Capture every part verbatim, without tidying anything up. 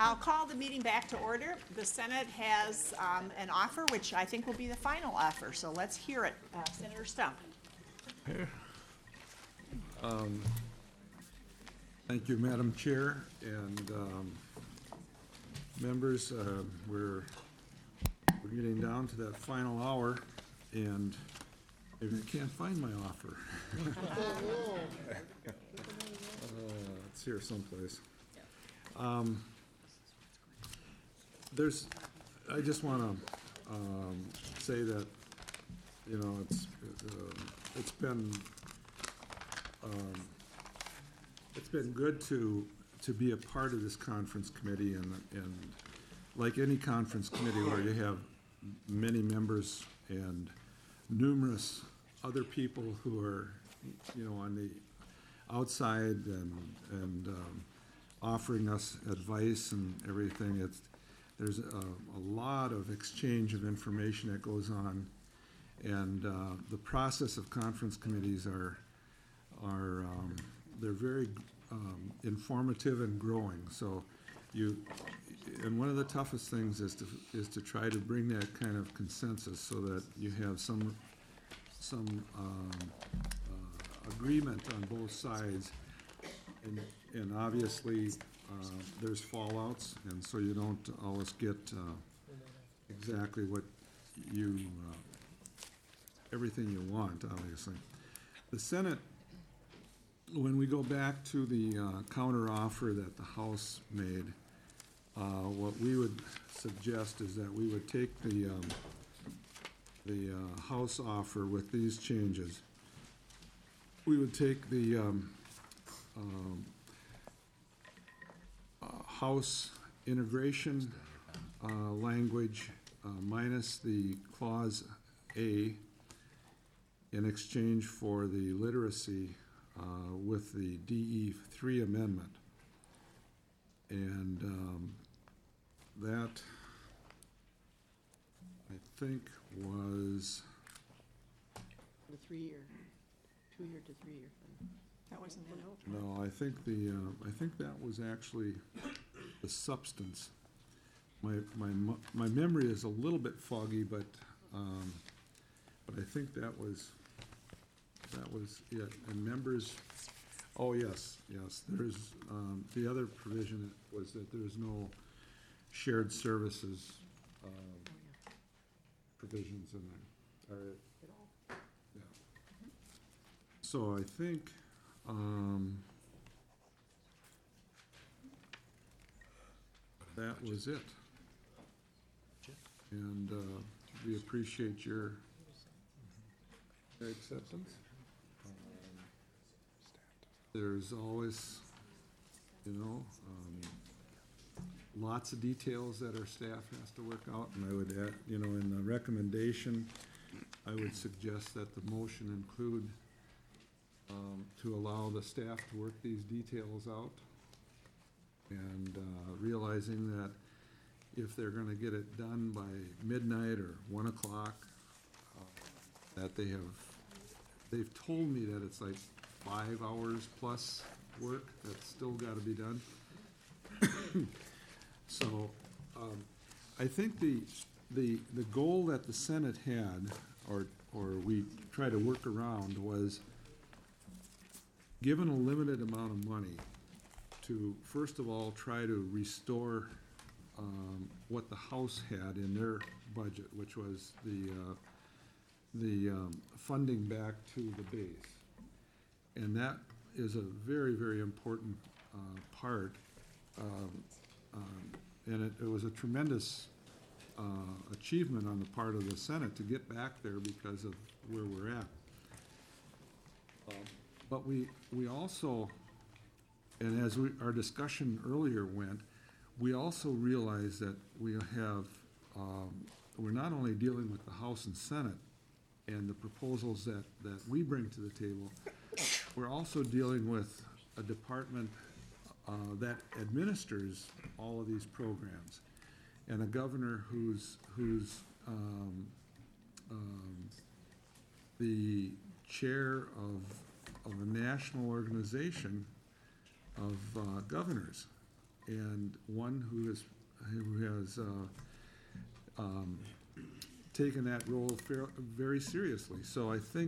I'll call the meeting back to order. The Senate has um, an offer, which I think will be the final offer, so let's hear it. Uh, Senator Stump. Um, thank you, Madam Chair, and um, members. Uh, we're we're getting down to that final hour, and maybe I can't find my offer. uh, it's here someplace. Um, there's. I just want to um, say that you know it's uh, it's been. Um, it's been good to to be a part of this conference committee, and and like any conference committee where you have many members and numerous other people who are, you know, on the outside and and um, offering us advice and everything. It's there's a, a lot of exchange of information that goes on, and uh, the process of conference committees are. are um, they're very um, informative and growing. So you, and one of the toughest things is to is to try to bring that kind of consensus so that you have some some um, uh, agreement on both sides, and and obviously uh, there's fallouts, and so you don't always get uh, exactly what you uh, everything you want. Obviously, the Senate. When we go back to the uh, counter offer that the House made, uh, what we would suggest is that we would take the um, the uh, House offer with these changes. We would take the um, um, uh, House integration uh, language uh, minus the clause A in exchange for the literacy Uh, with the D E three amendment. And um, that, I think, was... The three-year, two-year to three-year thing. That wasn't it. No, I think the, uh, I think that was actually the substance. My, my, mo- my memory is a little bit foggy, but, um, but I think that was... That was it. And members, oh, yes, yes, there's, um, the other provision was that there's no shared services, um, provisions in there. All right. Yeah. So I think, um, that was it. And, uh, we appreciate your acceptance. There's always, you know, um, lots of details that our staff has to work out, and I would add, you know, in the recommendation, I would suggest that the motion include um, to allow the staff to work these details out, and uh, realizing that if they're going to get it done by midnight or one o'clock, uh, that they have, they've told me that it's like five hours plus work that's still got to be done. So um, I think the the the goal that the Senate had, or or we try to work around, was given a limited amount of money to first of all try to restore um, what the House had in their budget, which was the uh, the um, funding back to the base. And that is a very, very important uh, part. Um, um, and it, it was a tremendous uh, achievement on the part of the Senate to get back there because of where we're at. Um, but we, we also, and as we, our discussion earlier went, we also realize that we have, um, we're not only dealing with the House and Senate and the proposals that, that we bring to the table, we're also dealing with a department uh, that administers all of these programs, and a governor who's who's um, um, the chair of of a national organization of uh, governors, and one who is, who has uh, um, taken that role fair, very seriously. So I think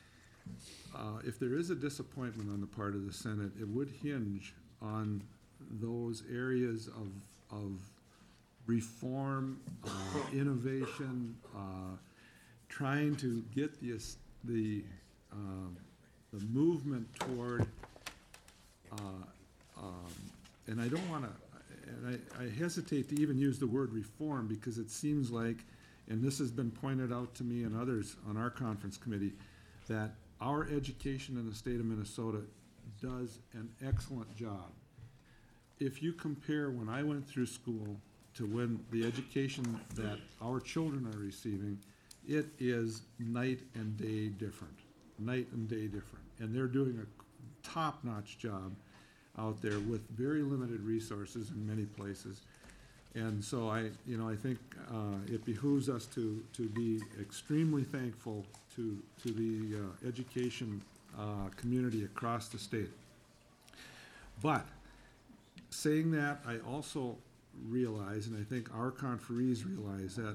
uh, if there is a disappointment on the part of the Senate, it would hinge on those areas of, of reform, uh, innovation, uh, trying to get the, the, um, the movement toward, uh, um, and I don't want to, and I, I hesitate to even use the word reform because it seems like, and this has been pointed out to me and others on our conference committee, that our education in the state of Minnesota does an excellent job. If you compare when I went through school to when the education that our children are receiving, it is night and day different, night and day different. And they're doing a top-notch job out there with very limited resources in many places. And so I, you know, I think uh, it behooves us to, to be extremely thankful to, to the uh, education uh, community across the state. But saying that, I also realize, and I think our conferees realize, that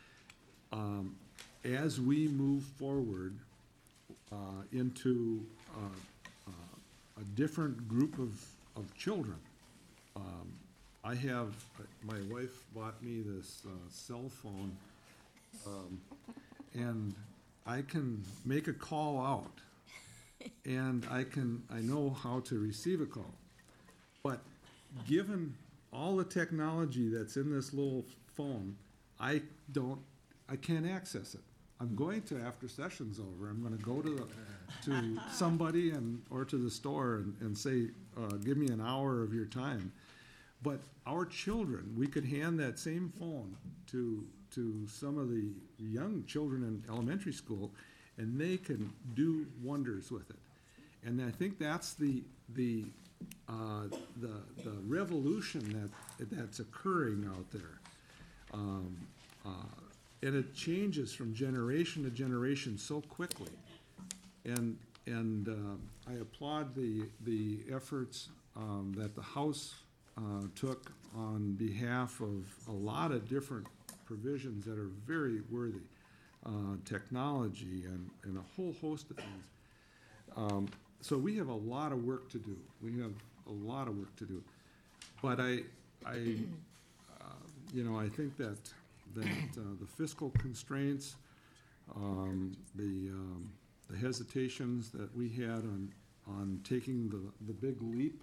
um, as we move forward uh, into uh, uh, a different group of, of children, um, I have, uh, my wife bought me this uh, cell phone, um, and I can make a call out, and I can, I know how to receive a call. But given all the technology that's in this little phone, I don't, I can't access it. I'm going to, after session's over, I'm gonna go to, the, to somebody and, or to the store and, and say, uh, give me an hour of your time. But our children, we could hand that same phone to, to some of the young children in elementary school, and they can do wonders with it. And I think that's the, the, uh, the, the revolution that, that's occurring out there. Um, uh, and it changes from generation to generation so quickly. And, and uh, I applaud the, the efforts um, that the House Uh, took on behalf of a lot of different provisions that are very worthy, uh, technology and, and a whole host of things. Um, so we have a lot of work to do. We have a lot of work to do. But I, I, uh, you know, I think that that uh, the fiscal constraints, um, the um, the hesitations that we had on on taking the the big leap.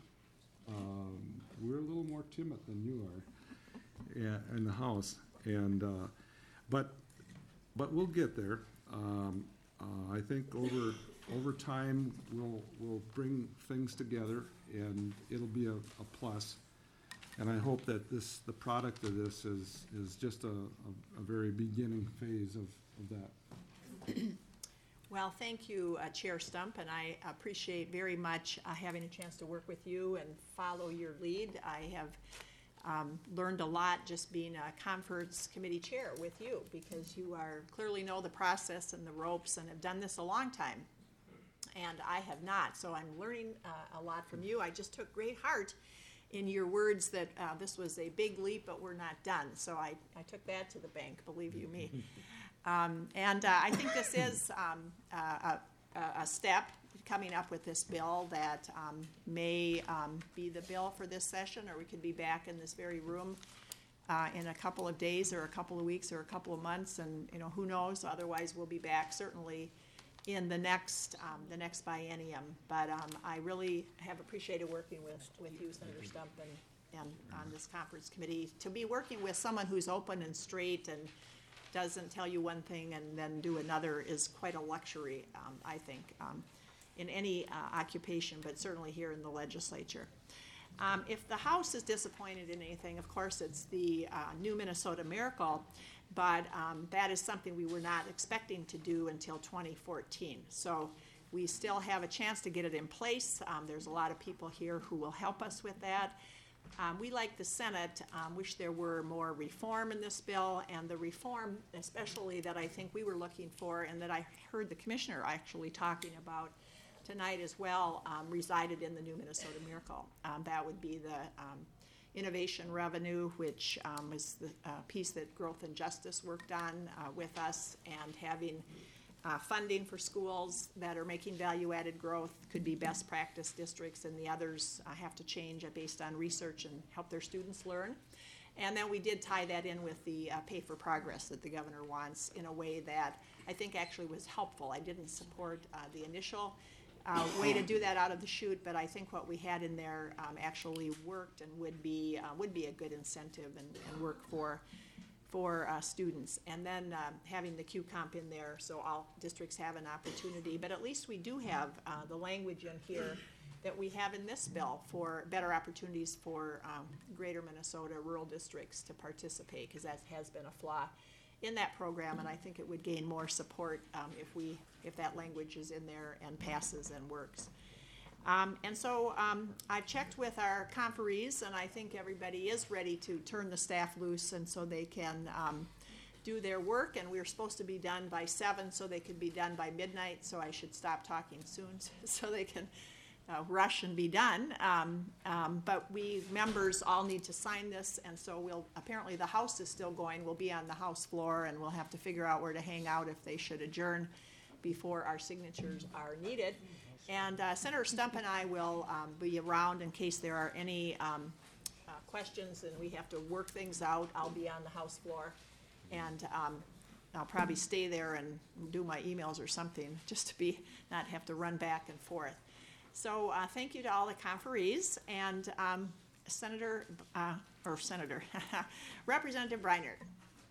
Um, we're a little more timid than you are yeah, in the House, and uh, but but we'll get there. Um, uh, I think over over time we'll we'll bring things together, and it'll be a, a plus. And I hope that this the product of this is is just a, a, a very beginning phase of, of that. Well, thank you, uh, Chair Stump, and I appreciate very much uh, having a chance to work with you and follow your lead. I have um, learned a lot just being a conference committee chair with you, because you are clearly know the process and the ropes and have done this a long time, and I have not. So I'm learning uh, a lot from you. I just took great heart in your words that uh, this was a big leap, but we're not done. So I, I took that to the bank, believe you me. Um, and uh, I think this is um, uh, a, a step coming up with this bill that um, may um, be the bill for this session, or we could be back in this very room uh, in a couple of days or a couple of weeks or a couple of months, and you know, who knows? Otherwise, we'll be back certainly in the next um, the next biennium. But um, I really have appreciated working with, with you, Senator Stump, and, and on this conference committee, to be working with someone who's open and straight and doesn't tell you one thing and then do another is quite a luxury, um, I think, um, in any uh, occupation, but certainly here in the legislature. Um, if the House is disappointed in anything, of course, it's the uh, new Minnesota Miracle, but um, that is something we were not expecting to do until twenty fourteen. So we still have a chance to get it in place. Um, there's a lot of people here who will help us with that. Um, we, like the Senate, um, wish there were more reform in this bill, and the reform especially that I think we were looking for, and that I heard the commissioner actually talking about tonight as well, um, resided in the new Minnesota Miracle. Um, that would be the um, innovation revenue, which um, is the uh, piece that Growth and Justice worked on uh, with us, and having uh, funding for schools that are making value-added growth, could be best practice districts, and the others uh, have to change based on research and help their students learn. And then we did tie that in with the uh, pay for progress that the governor wants in a way that I think actually was helpful. I didn't support uh, the initial uh, way to do that out of the chute, but I think what we had in there um, actually worked and would be uh, would be a good incentive and, and work for for uh, students. And then uh, having the Q comp in there, so all districts have an opportunity. But at least we do have uh, the language in here that we have in this bill for better opportunities for um, greater Minnesota rural districts to participate, because that has been a flaw in that program, and I think it would gain more support um, if we if that language is in there and passes and works. Um, and so um, I've checked with our conferees, and I think everybody is ready to turn the staff loose, and so they can um, do their work. And we're supposed to be done by seven, so they could be done by midnight. So I should stop talking soon, so they can uh, rush and be done. Um, um, but we members all need to sign this, and so we'll. Apparently, the House is still going. We'll be on the House floor, and we'll have to figure out where to hang out if they should adjourn before our signatures are needed. And uh, Senator Stump and I will um, be around in case there are any um, uh, questions and we have to work things out. I'll be on the House floor, and um, I'll probably stay there and do my emails or something, just to be not have to run back and forth. So uh, thank you to all the conferees, and um, Senator uh, or Senator Representative Breinert.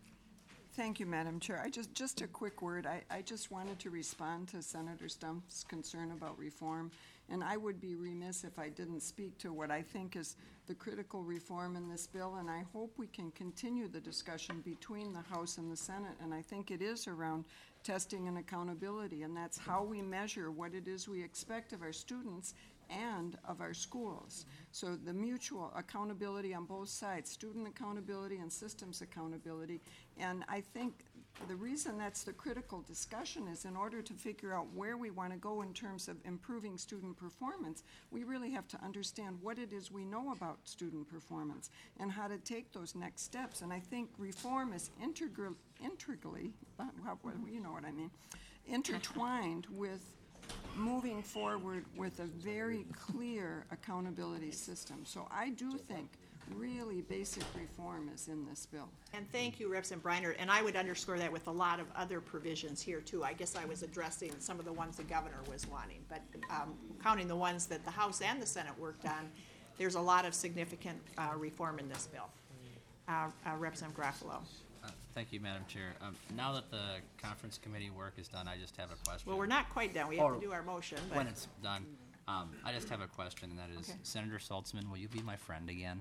Thank you, Madam Chair. I just, just a quick word. I, I just wanted to respond to Senator Stump's concern about reform, and I would be remiss if I didn't speak to what I think is the critical reform in this bill, and I hope we can continue the discussion between the House and the Senate, and I think it is around testing and accountability, and that's how we measure what it is we expect of our students and of our schools. So the mutual accountability on both sides, student accountability and systems accountability. And I think the reason that's the critical discussion is in order to figure out where we want to go in terms of improving student performance, we really have to understand what it is we know about student performance and how to take those next steps. And I think reform is integral, integrally, you know what I mean, intertwined with moving forward with a very clear accountability system. So I do think really basic reform is in this bill. And thank you, Representative Breinert. And I would underscore that with a lot of other provisions here too. I guess I was addressing some of the ones the governor was wanting, but um, counting the ones that the House and the Senate worked on, there's a lot of significant uh, reform in this bill. Uh, uh, Representative Garofalo. Uh, Thank you, Madam Chair. Um, Now that the conference committee work is done, I just have a question. Well, we're not quite done. We have Or to do our motion. But When it's done, um, I just have a question, and that is, Okay. Senator Saltzman, will you be my friend again?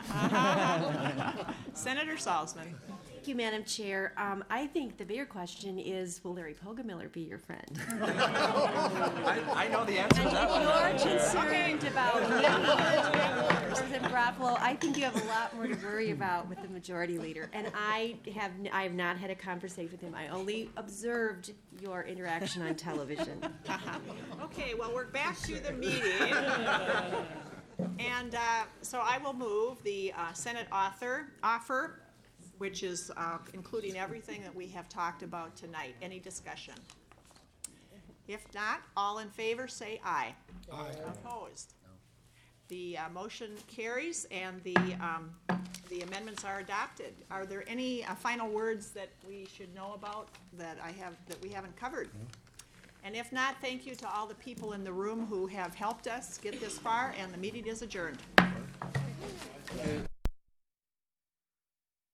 Senator Salzman. Thank you, Madam Chair. Um, I think the bigger question is, will Larry Poggemiller be your friend? I, I know the answer to that one. You're concerned about me, Representative Garofalo. I think you have a lot more to worry about with the majority leader. And I have, n- I have not had a conversation with him. I only observed your interaction on television. Okay, well, we're back to the meeting. And uh, so I will move the uh, Senate author offer, which is uh, including everything that we have talked about tonight. Any discussion? If not, all in favor say aye. Aye. Opposed? The uh, motion carries, and the um, the amendments are adopted. Are there any uh, final words that we should know about that I have that we haven't covered? And if not, thank you to all the people in the room who have helped us get this far, and the meeting is adjourned.